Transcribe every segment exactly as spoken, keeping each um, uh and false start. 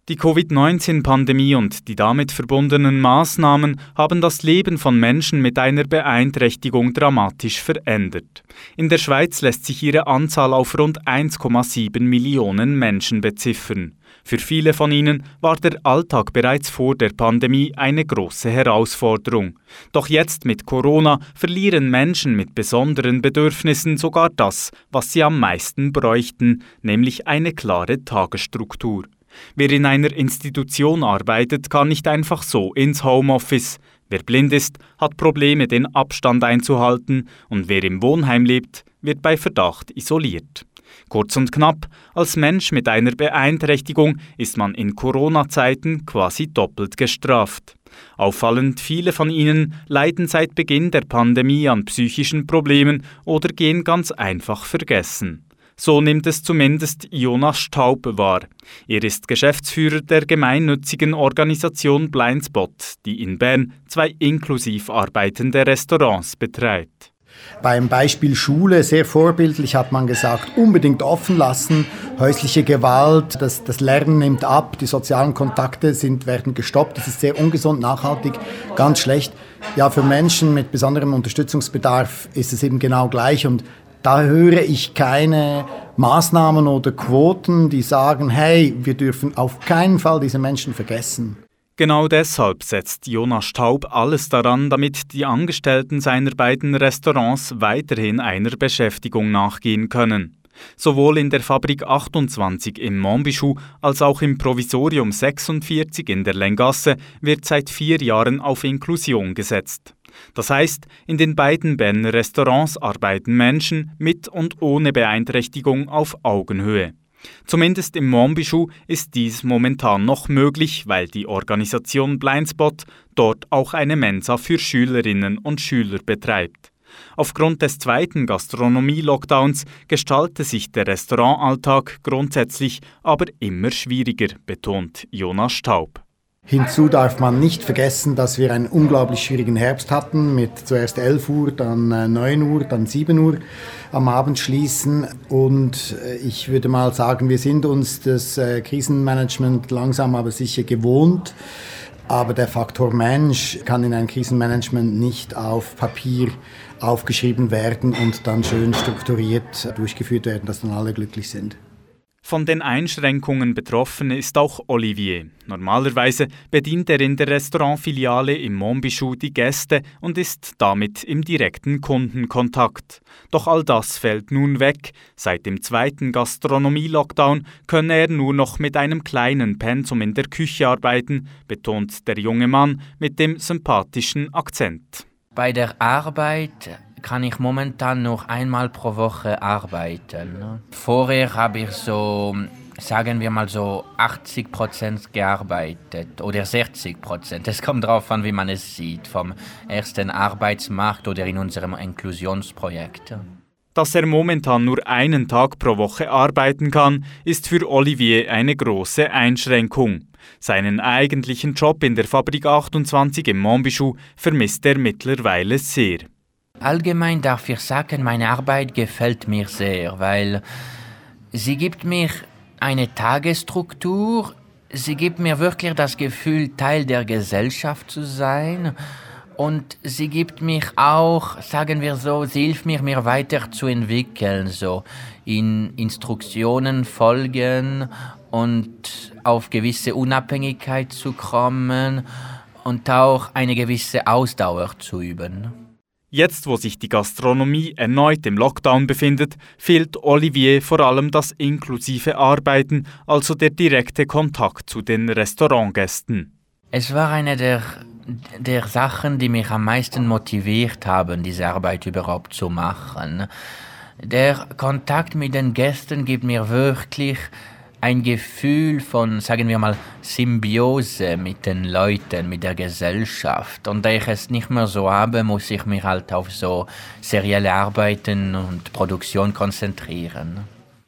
Die Covid neunzehn Pandemie und die damit verbundenen Maßnahmen haben das Leben von Menschen mit einer Beeinträchtigung dramatisch verändert. In der Schweiz lässt sich ihre Anzahl auf rund eins Komma sieben Millionen Menschen beziffern. Für viele von ihnen war der Alltag bereits vor der Pandemie eine große Herausforderung. Doch jetzt mit Corona verlieren Menschen mit besonderen Bedürfnissen sogar das, was sie am meisten bräuchten, nämlich eine klare Tagesstruktur. Wer in einer Institution arbeitet, kann nicht einfach so ins Homeoffice. Wer blind ist, hat Probleme, den Abstand einzuhalten, und wer im Wohnheim lebt, wird bei Verdacht isoliert. Kurz und knapp, als Mensch mit einer Beeinträchtigung ist man in Corona-Zeiten quasi doppelt gestraft. Auffallend viele von ihnen leiden seit Beginn der Pandemie an psychischen Problemen oder gehen ganz einfach vergessen. So nimmt es zumindest Jonas Staub wahr. Er ist Geschäftsführer der gemeinnützigen Organisation Blindspot, die in Bern zwei inklusiv arbeitende Restaurants betreibt. Beim Beispiel Schule, sehr vorbildlich, hat man gesagt, unbedingt offen lassen. Häusliche Gewalt, das, das Lernen nimmt ab, die sozialen Kontakte sind, werden gestoppt. Das ist sehr ungesund, nachhaltig, ganz schlecht. Ja, für Menschen mit besonderem Unterstützungsbedarf ist es eben genau gleich. Und da höre ich keine Maßnahmen oder Quoten, die sagen, hey, wir dürfen auf keinen Fall diese Menschen vergessen. Genau deshalb setzt Jonas Staub alles daran, damit die Angestellten seiner beiden Restaurants weiterhin einer Beschäftigung nachgehen können. Sowohl in der Fabrik achtundzwanzig im Monbichoux als auch im Provisorium sechsundvierzig in der Länggasse wird seit vier Jahren auf Inklusion gesetzt. Das heißt, in den beiden Berner Restaurants arbeiten Menschen mit und ohne Beeinträchtigung auf Augenhöhe. Zumindest im Monbichoux ist dies momentan noch möglich, weil die Organisation Blindspot dort auch eine Mensa für Schülerinnen und Schüler betreibt. Aufgrund des zweiten Gastronomie-Lockdowns gestaltet sich der Restaurantalltag grundsätzlich aber immer schwieriger, betont Jonas Staub. Hinzu darf man nicht vergessen, dass wir einen unglaublich schwierigen Herbst hatten, mit zuerst elf Uhr, dann neun Uhr, dann sieben Uhr am Abend schließen. Und ich würde mal sagen, wir sind uns das Krisenmanagement langsam aber sicher gewohnt. Aber der Faktor Mensch kann in einem Krisenmanagement nicht auf Papier aufgeschrieben werden und dann schön strukturiert durchgeführt werden, dass dann alle glücklich sind. Von den Einschränkungen betroffen ist auch Olivier. Normalerweise bedient er in der Restaurantfiliale im Monbichoux die Gäste und ist damit im direkten Kundenkontakt. Doch all das fällt nun weg. Seit dem zweiten Gastronomie-Lockdown könne er nur noch mit einem kleinen Pensum in der Küche arbeiten, betont der junge Mann mit dem sympathischen Akzent. Bei der Arbeit kann ich momentan noch einmal pro Woche arbeiten. Vorher habe ich so, sagen wir mal so achtzig Prozent gearbeitet oder sechzig Prozent. Es kommt darauf an, wie man es sieht, vom ersten Arbeitsmarkt oder in unserem Inklusionsprojekt. Dass er momentan nur einen Tag pro Woche arbeiten kann, ist für Olivier eine große Einschränkung. Seinen eigentlichen Job in der Fabrik achtundzwanzig im Monbichoux vermisst er mittlerweile sehr. Allgemein darf ich sagen, meine Arbeit gefällt mir sehr, weil sie gibt mir eine Tagesstruktur, sie gibt mir wirklich das Gefühl, Teil der Gesellschaft zu sein, und sie gibt mich auch, sagen wir so, sie hilft mir, mir weiterzuentwickeln, so in Instruktionen folgen und auf gewisse Unabhängigkeit zu kommen und auch eine gewisse Ausdauer zu üben. Jetzt, wo sich die Gastronomie erneut im Lockdown befindet, fehlt Olivier vor allem das inklusive Arbeiten, also der direkte Kontakt zu den Restaurantgästen. Es war eine der, der Sachen, die mich am meisten motiviert haben, diese Arbeit überhaupt zu machen. Der Kontakt mit den Gästen gibt mir wirklich ein Gefühl von, sagen wir mal, Symbiose mit den Leuten, mit der Gesellschaft. Und da ich es nicht mehr so habe, muss ich mich halt auf so serielle Arbeiten und Produktion konzentrieren.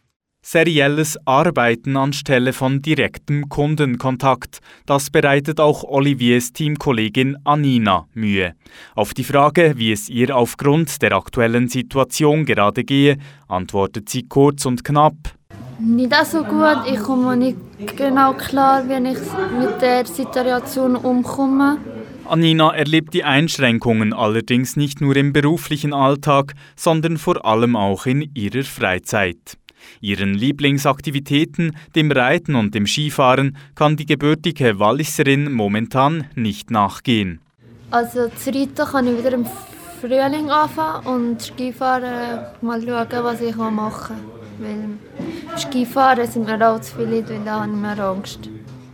Serielles Arbeiten anstelle von direktem Kundenkontakt, das bereitet auch Oliviers Teamkollegin Anina Mühe. Auf die Frage, wie es ihr aufgrund der aktuellen Situation gerade gehe, antwortet sie kurz und knapp: Nicht so gut. Ich komme nicht genau klar, wie ich mit der Situation umkomme. Anina erlebt die Einschränkungen allerdings nicht nur im beruflichen Alltag, sondern vor allem auch in ihrer Freizeit. Ihren Lieblingsaktivitäten, dem Reiten und dem Skifahren, kann die gebürtige Walliserin momentan nicht nachgehen. Also zu reiten kann ich wieder im Frühling anfangen und Skifahren mal schauen, was ich machen will. Weil Skifahren sind mir auch zu viele Leute, weil da habe ich mehr Angst.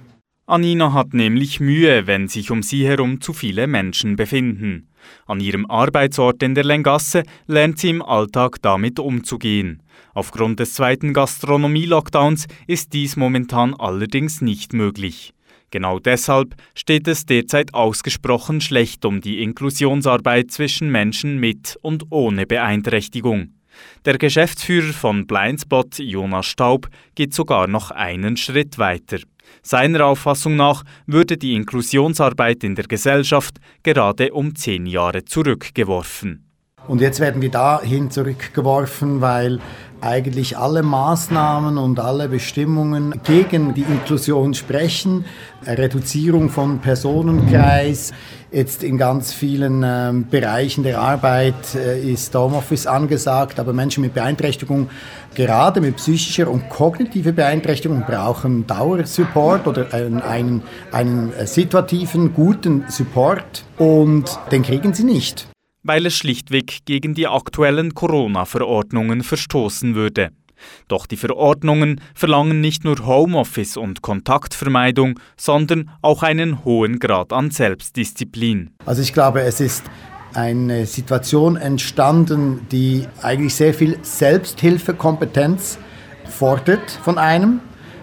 Anina hat nämlich Mühe, wenn sich um sie herum zu viele Menschen befinden. An ihrem Arbeitsort in der Länggasse lernt sie im Alltag damit umzugehen. Aufgrund des zweiten Gastronomie-Lockdowns ist dies momentan allerdings nicht möglich. Genau deshalb steht es derzeit ausgesprochen schlecht um die Inklusionsarbeit zwischen Menschen mit und ohne Beeinträchtigung. Der Geschäftsführer von Blindspot, Jonas Staub, geht sogar noch einen Schritt weiter. Seiner Auffassung nach würde die Inklusionsarbeit in der Gesellschaft gerade um zehn Jahre zurückgeworfen. Und jetzt werden wir dahin zurückgeworfen, weil eigentlich alle Maßnahmen und alle Bestimmungen gegen die Inklusion sprechen. Reduzierung von Personenkreis. Jetzt in ganz vielen äh, Bereichen der Arbeit äh, ist Homeoffice angesagt, aber Menschen mit Beeinträchtigung, gerade mit psychischer und kognitiver Beeinträchtigung, brauchen Dauersupport oder einen, einen, einen situativen, guten Support und den kriegen sie nicht. Weil es schlichtweg gegen die aktuellen Corona-Verordnungen verstoßen würde. Doch die Verordnungen verlangen nicht nur Homeoffice und Kontaktvermeidung, sondern auch einen hohen Grad an Selbstdisziplin. Also ich glaube, es ist eine Situation entstanden, die eigentlich sehr viel Selbsthilfekompetenz fordert von einem.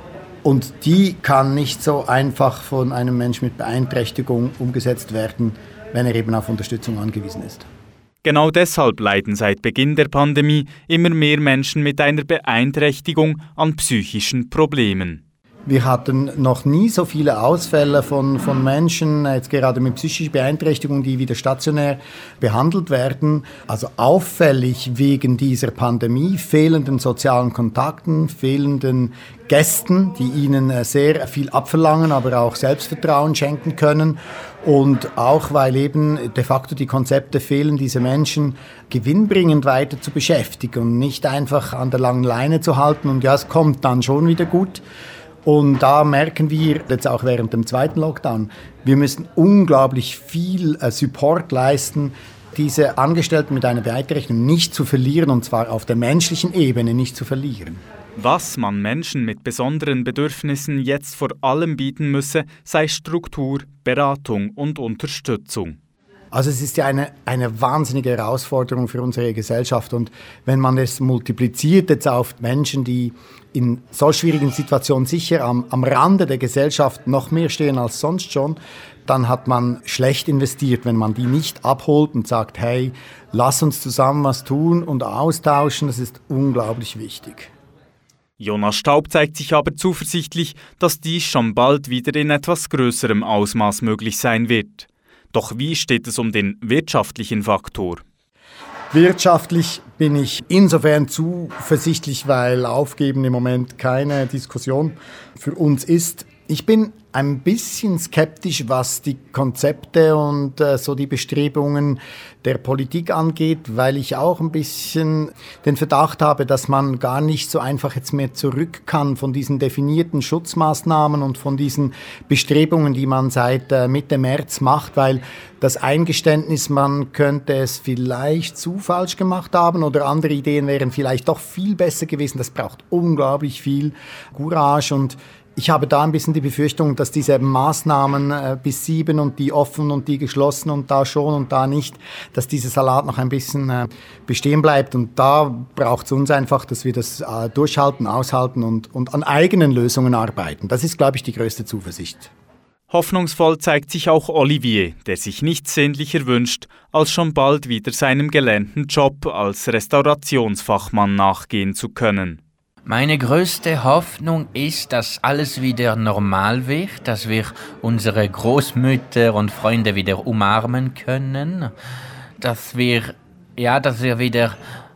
Und die kann nicht so einfach von einem Menschen mit Beeinträchtigung umgesetzt werden, wenn er eben auf Unterstützung angewiesen ist. Genau deshalb leiden seit Beginn der Pandemie immer mehr Menschen mit einer Beeinträchtigung an psychischen Problemen. Wir hatten noch nie so viele Ausfälle von, von Menschen, jetzt gerade mit psychischer Beeinträchtigung, die wieder stationär behandelt werden. Also auffällig wegen dieser Pandemie, fehlenden sozialen Kontakten, fehlenden Gästen, die ihnen sehr viel abverlangen, aber auch Selbstvertrauen schenken können. Und auch, weil eben de facto die Konzepte fehlen, diese Menschen gewinnbringend weiter zu beschäftigen und nicht einfach an der langen Leine zu halten und ja, es kommt dann schon wieder gut. Und da merken wir, jetzt auch während dem zweiten Lockdown, wir müssen unglaublich viel Support leisten, diese Angestellten mit einer Beeinträchtigung nicht zu verlieren, und zwar auf der menschlichen Ebene nicht zu verlieren. Was man Menschen mit besonderen Bedürfnissen jetzt vor allem bieten müsse, sei Struktur, Beratung und Unterstützung. Also es ist ja eine, eine wahnsinnige Herausforderung für unsere Gesellschaft. Und wenn man es multipliziert jetzt auf Menschen, die in solch schwierigen Situationen sicher am, am Rande der Gesellschaft noch mehr stehen als sonst schon, dann hat man schlecht investiert, wenn man die nicht abholt und sagt, hey, lass uns zusammen was tun und austauschen. Das ist unglaublich wichtig. Jonas Staub zeigt sich aber zuversichtlich, dass dies schon bald wieder in etwas größerem Ausmaß möglich sein wird. Doch wie steht es um den wirtschaftlichen Faktor? Wirtschaftlich bin ich insofern zuversichtlich, weil Aufgeben im Moment keine Diskussion für uns ist. Ich bin ein bisschen skeptisch, was die Konzepte und äh, so die Bestrebungen der Politik angeht, weil ich auch ein bisschen den Verdacht habe, dass man gar nicht so einfach jetzt mehr zurück kann von diesen definierten Schutzmaßnahmen und von diesen Bestrebungen, die man seit äh, Mitte März macht, weil das Eingeständnis, man könnte es vielleicht zu falsch gemacht haben oder andere Ideen wären vielleicht doch viel besser gewesen. Das braucht unglaublich viel Courage und ich habe da ein bisschen die Befürchtung, dass diese Maßnahmen äh, bis sieben und die offen und die geschlossen und da schon und da nicht, dass dieser Salat noch ein bisschen äh, bestehen bleibt. Und da braucht es uns einfach, dass wir das äh, durchhalten, aushalten und, und an eigenen Lösungen arbeiten. Das ist, glaube ich, die größte Zuversicht. Hoffnungsvoll zeigt sich auch Olivier, der sich nichts sehnlicher wünscht, als schon bald wieder seinem gelernten Job als Restaurationsfachmann nachgehen zu können. Meine größte Hoffnung ist, dass alles wieder normal wird, dass wir unsere Großmütter und Freunde wieder umarmen können, dass wir, ja, dass wir wieder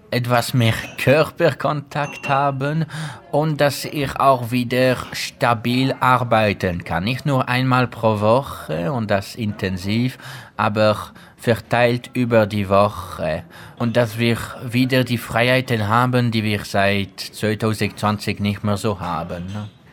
etwas mehr Körperkontakt haben und dass ich auch wieder stabil arbeiten kann. Nicht nur einmal pro Woche und das intensiv, aber verteilt über die Woche. Und dass wir wieder die Freiheiten haben, die wir seit zwanzig zwanzig nicht mehr so haben.